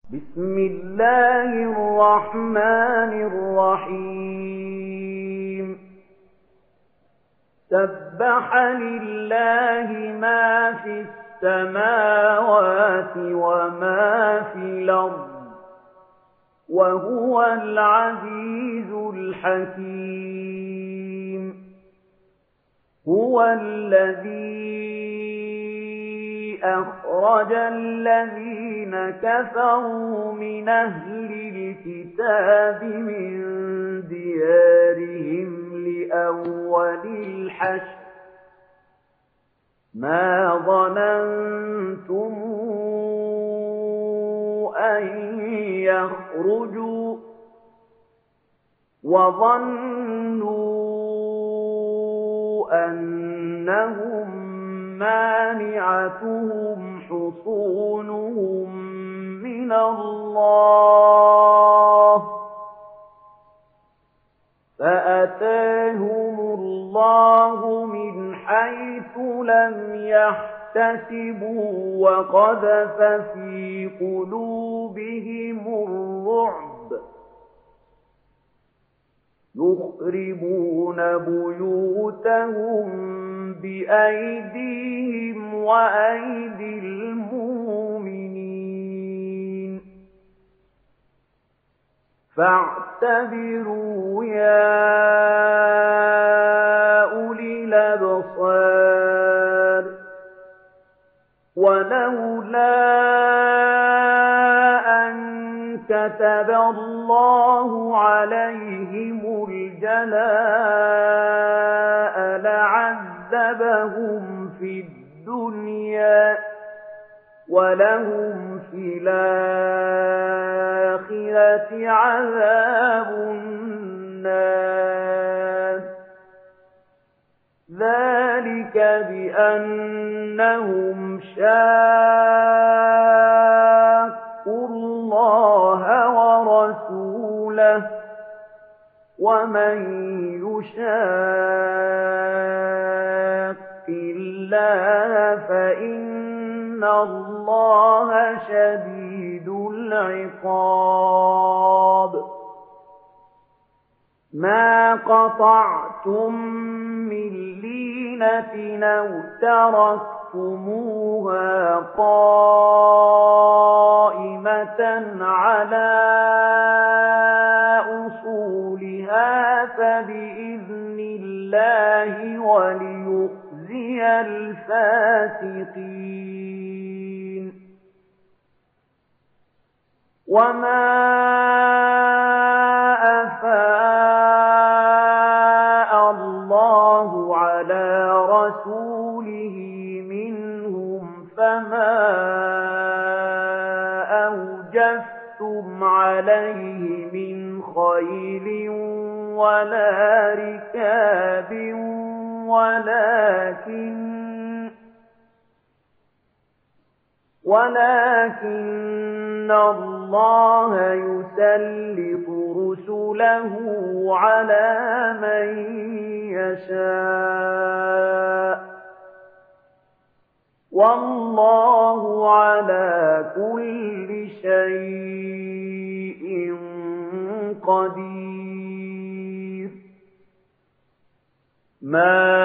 بسم الله الرحمن الرحيم سبح لله ما في السماوات وما في الأرض وهو العزيز الحكيم هو الذي أخرج الذين كفروا من أهل الكتاب من ديارهم لأول الحشر ما ظننتم أن يخرجوا وظنوا أنهم مانعتهم حصونهم من الله فأتاهم الله من حيث لم يحتسبوا وقذف في قلوبهم الرعب يخربون بيوتهم بأيديهم وأيدي المؤمنين فاعتبروا يا أولي الأبصار ولولا أن كتب الله عليهم الجلاء لعذبهم في الدنيا ولهم في الآخرة عذاب النار ذلك بأنهم شاقوا الله ورسوله ومن يشاق الله فإن الله شديد العقاب ما قطعتم من لينة أو تركتموها قائمة على أصولها فبإذن الله وليخزي الفاسقين وما أفاء الله على رسوله منهم فما أوجفتم عليه من خيل ولا ركاب ولكن الله يسلط رسله على من يشاء والله على كل شيء قدير ما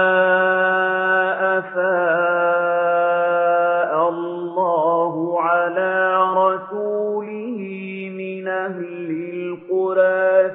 أفاء الله على رسوله من أهل القرى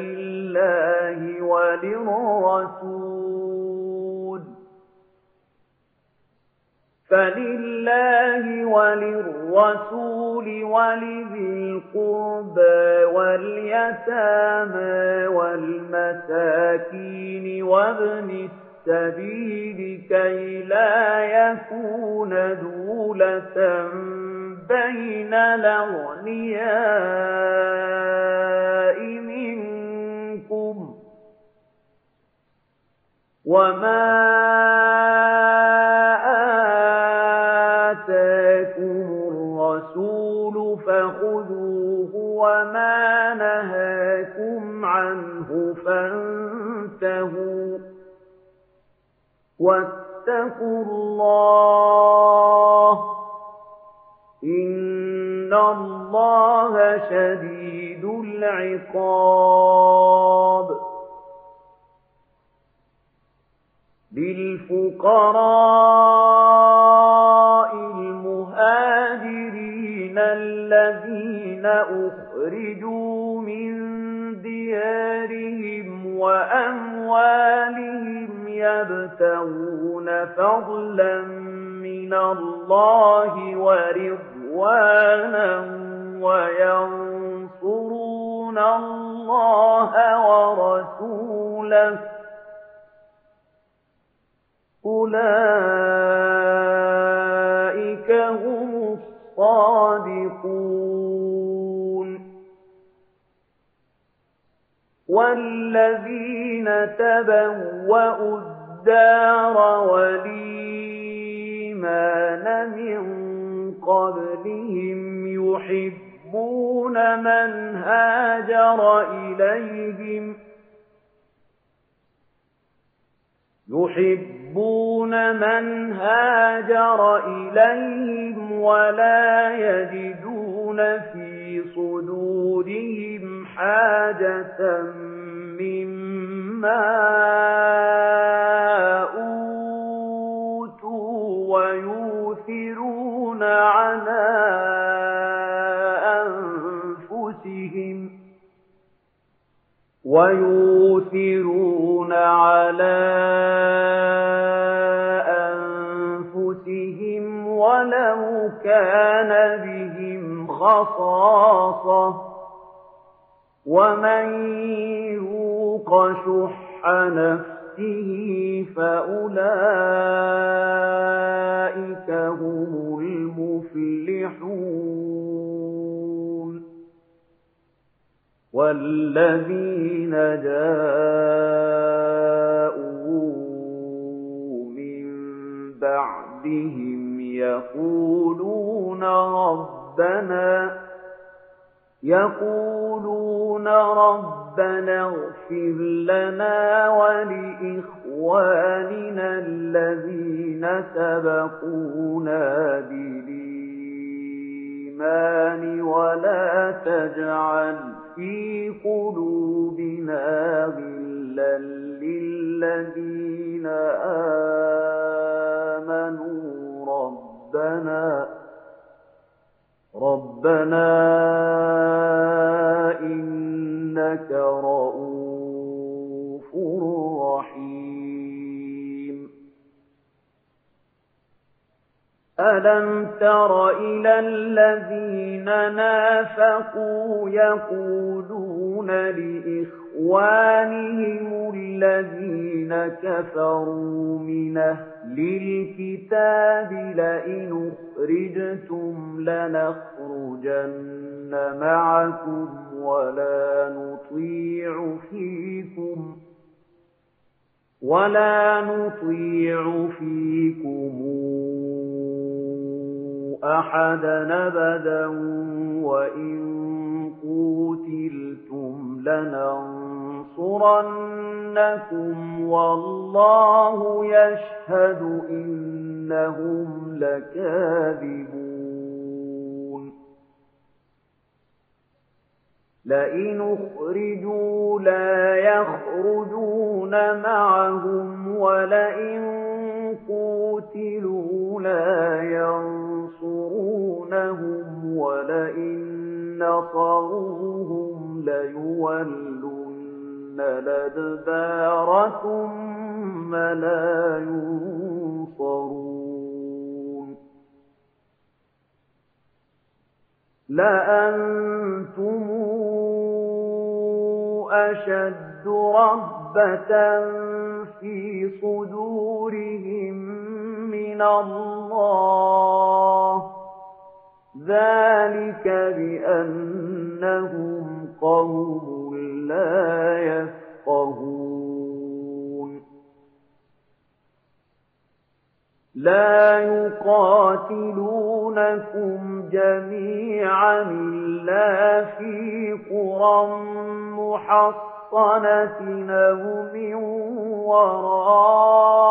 فلله وللرسول ولذي القربى واليتامى والمساكين وابن السبيل كي لا يكون دولة بين الأغنياء منكم وما آتاكم الرسول فخذوه وما نهاكم عنه فانتهوا واتقوا الله إن إِنَّ اللَّهَ شَدِيدُ الْعِقَابِ. لِلْفُقَرَاءِ الْمُهَاجِرِينَ الَّذِينَ أُخْرِجُوا مِنْ دِيَارِهِمْ وَأَمْوَالِهِمْ يَبْتَغُونَ فَضْلًا مِنَ اللَّهِ وَرِضْوَانًا وَيَنصُرُونَ اللَّهَ وَرَسُولَهُ أُولَئِكَ هُمُ الصَّادِقُونَ. وَالَّذِينَ تَبَوَّءُوا الدَّارَ وَالْإِيمَانَ مِنْ قَبْلِهِمْ يُحِبُّونَ مَنْ هَاجَرَ إِلَيْهِمْ وَلَا يَجِدُونَ فِي صُدُورِهِمْ حَاجَةً مِّمَّا أُوتُوا وَيُؤْثِرُونَ عَلَى أَنفُسِهِمْ وَلَوْ كَانَ بِهِمْ خَصَاصَةٌ ۚ وَمَن يُوقَ شُحَّ نَفْسِهِ فَأُولَئِكَ هُمُ الْمُفْلِحُونَ. وَالَّذِينَ جَاءُوا مِن بَعْدِهِمْ يَقُولُونَ رَبَّنَا اغْفِرْ لَنَا وَلِإِخْوَانِنَا الَّذِينَ سَبَقُونَا بِالْإِيمَانِ وَلَا تَجْعَلْ فِي قُلُوبِنَا غِلًّا لِّلَّذِينَ آمَنُوا رَبَّنَا إِنَّكَ رَءُوفٌ رَّحِيمٌ. أَلَمْ تَرَ إِلَى الَّذِينَ نَافَقُوا يَقُولُونَ لِإِخْوَانِهِمُ الَّذِينَ كَفَرُوا مِنْ أَهْلِ الْكِتَابِ لَئِنْ أُخْرِجْتُمْ لَنَخْرُجَنَّ مَعَكُمْ وَلَا نُطِيعُ فِيكُمْ أَحَدًا أَبَدًا وَإِن قُوتِلْتُمْ لَنَنصُرَنَّكُمْ وَاللَّهُ يَشْهَدُ إِنَّهُمْ لَكَاذِبُونَ. لَئِنْ أُخْرِجُوا لَا يَخْرُجُونَ مَعَهُمْ وَلَئِن قُوتِلُوا لَا يَنصُرُونَهُمْ وَلَئِن نَّصَرُوهُمْ لَيُوَلُّنَّ الْأَدْبَارَ ثُمَّ لَا يُنصَرُونَ. لَأَنتُمْ أَشَدُّ رَهْبَةً فِي صُدُورِهِم مِّنَ اللَّهِ ۚ ذَٰلِكَ بِأَنَّهُمْ قَوْمٌ لَّا يَفْقَهُونَ. لَا يُقَاتِلُونَكُمْ جَمِيعًا إِلَّا فِي قُرًى مُّحَصَّنَةٍ أَوْ مِن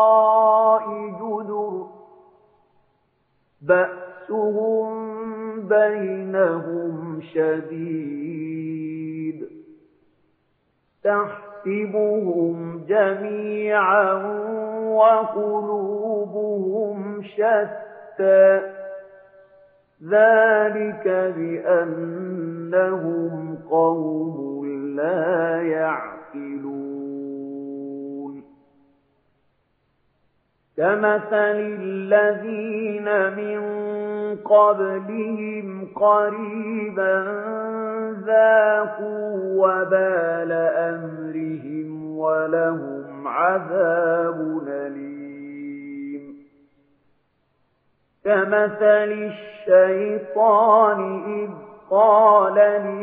وَرَاءِ جُدُرٍ بَأْسُهُم بينهم شديد تحسبهم جميعا وقلوبهم شتى ذلك بأنهم قوم لا يعقلون كمثل الذين من قبلهم قريبا ذاقوا وبال أمرهم ولهم عذاب أليم كمثل الشيطان إذ قال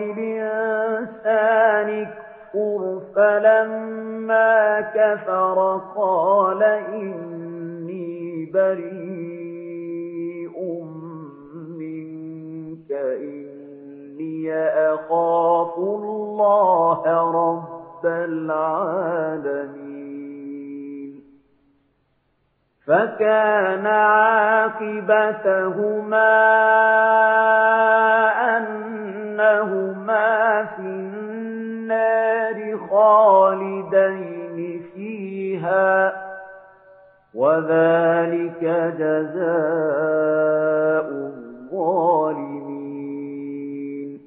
للإنسان اكفر فلما كفر قال إني بريء منك إني أخاف الله رب العالمين فكان عاقبتهما أنهما في النار خالدين فيها وذلك جزاء الظالمين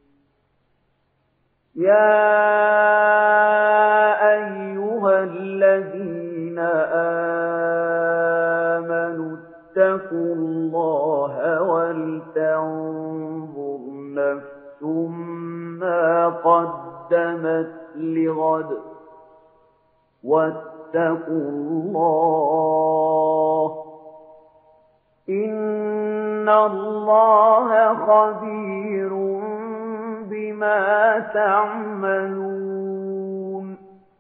يا أيها الذين آمنوا اتقوا الله ولتنظر نفس ما قدمت لغد واتقوا الله إن الله خبير بما تعملون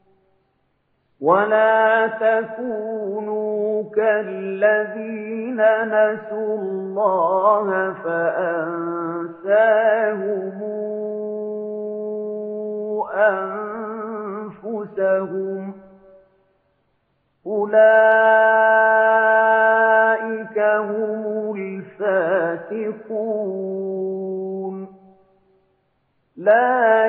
ولا تكونوا كالذين نسوا الله فأنساهم أنفسهم أولئك هم الفاسقون لا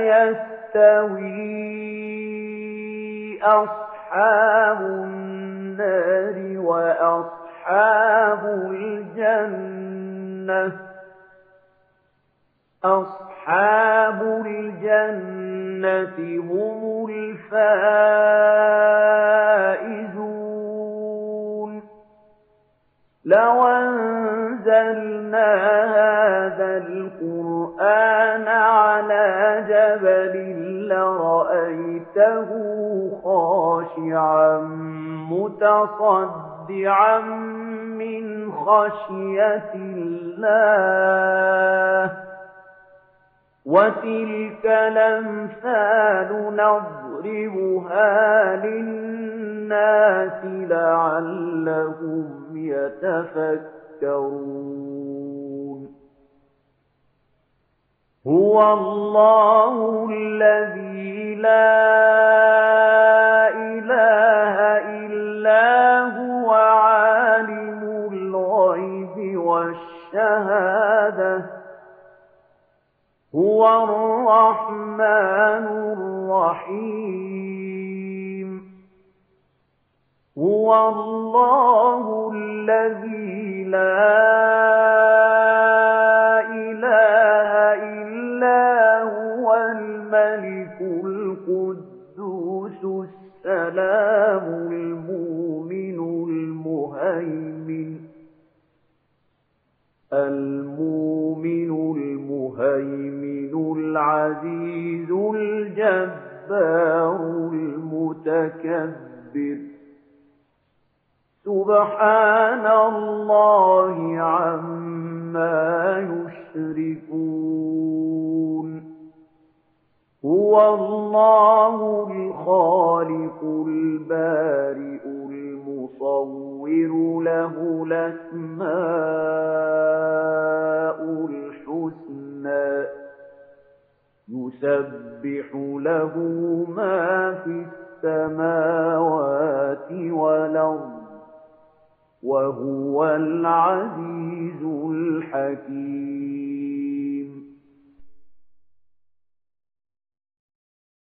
يستوي أصحاب النار وأصحاب الجنة أصحاب الجنة هم الفائزون لو أنزلنا هذا القرآن على جبل لرأيته خاشعا متصدعا من خشية الله وتلك الأمثال نضربها للناس لعلهم يتفكرون هو الله الذي لا إله إلا هو عالم الغيب والشهادة هو الرحمن الرحيم هو الله الذي لا إله إلا هو الملك القدوس السلام المؤمن المهيمن العزيز الجبار المتكبر سبحان الله عما يشركون هو الله الخالق البارئ المصور له الأسماء الحسنى يسبح له ما في السماوات والأرض وهو العزيز الحكيم